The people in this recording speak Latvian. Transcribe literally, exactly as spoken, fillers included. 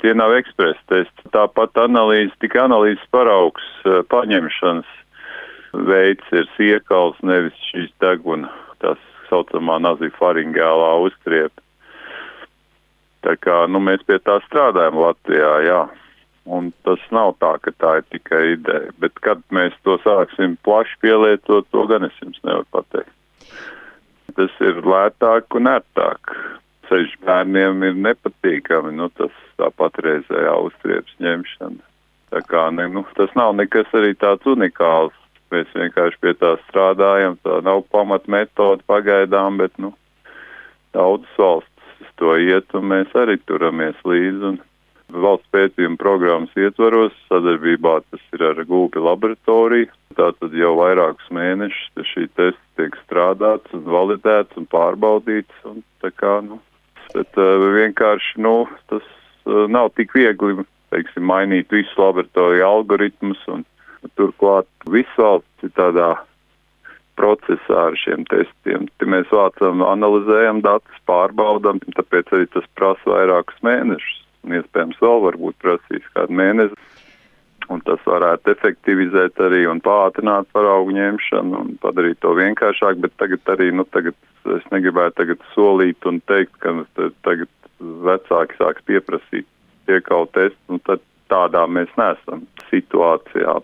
tie nav ekspresa testi. Tāpat analīze, tikai analīzes paraugs paņemšanas veids ir siekals, nevis šīs deguna, tās saucamā nazifaringālā uztriepa. Tā kā, nu, mēs pie tā strādājam Latvijā, jā. Un tas nav tā, ka tā ir tikai ideja. Bet kad mēs to sāksim plaši pielietot, to gan es jums nevaru pateikt. Tas ir lētāk un ērtāk. Ceļš bērniem ir nepatīkami, nu, tas tā patreizējā uztriepas ņemšana. Tā kā, ne, nu, tas nav nekas arī tāds unikāls. Mēs vienkārši pie tā strādājam, tā nav pamatmetoda pagaidām, bet, nu, daudzas valstis uz to iet, un mēs arī turamies līdzi. Un valsts pētījuma programmas ietvaros sadarbībā tas ir ar Gulbi laboratoriju. Tātad jau vairākus mēnešus pie šī testa tiek strādāts un validēts un pārbaudīts. Un tā kā, nu, bet uh, vienkārši, nu, tas uh, nav tik viegli, teiksim, mainīt visu laboratoriju algoritmus un turklāt viss valsts ir tādā procesā ar šiem testiem. Te mēs vācam, analizējam datus, pārbaudam, tāpēc arī tas prasa vairākus mēnešus. Un iespējams vēl varbūt prasīs kādu mēnesi. Un tas varētu efektivizēt arī un pātrināt paraugu ņemšanu un padarīt to vienkāršāk, bet tagad arī, nu tagad, es negribētu tagad solīt un teikt, ka tagad vecāki sāks pieprasīt iekau testu, un tad tādā mēs neesam situācijā.